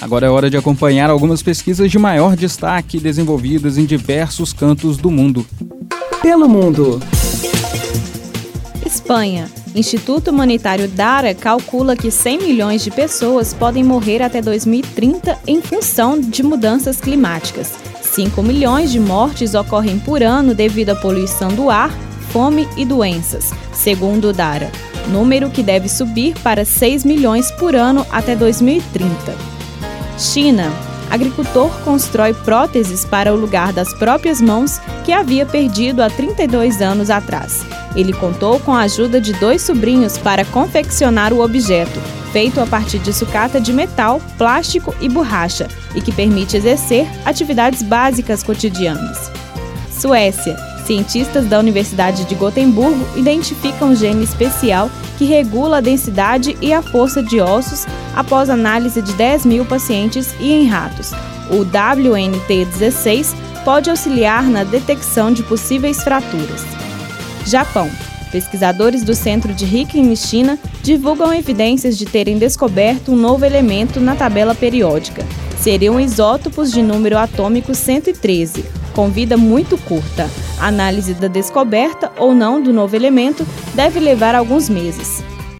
Agora é hora de acompanhar algumas pesquisas de maior destaque desenvolvidas em diversos cantos do mundo. Pelo mundo. Espanha. Instituto Humanitário DARA calcula que 100 milhões de pessoas podem morrer até 2030 em função de mudanças climáticas. 5 milhões de mortes ocorrem por ano devido à poluição do ar, fome e doenças, segundo o DARA, número que deve subir para 6 milhões por ano até 2030. China. Agricultor constrói próteses para o lugar das próprias mãos que havia perdido há 32 anos atrás. Ele contou com a ajuda de 2 sobrinhos para confeccionar o objeto, feito a partir de sucata de metal, plástico e borracha, e que permite exercer atividades básicas cotidianas. Suécia. Cientistas da Universidade de Gotemburgo identificam um gene especial que regula a densidade e a força de ossos após análise de 10 mil pacientes e em ratos. O WNT16 pode auxiliar na detecção de possíveis fraturas. Japão. Pesquisadores do Centro de Riken em China divulgam evidências de terem descoberto um novo elemento na tabela periódica. Seriam isótopos de número atômico 113, com vida muito curta. A análise da descoberta ou não do novo elemento deve levar alguns meses.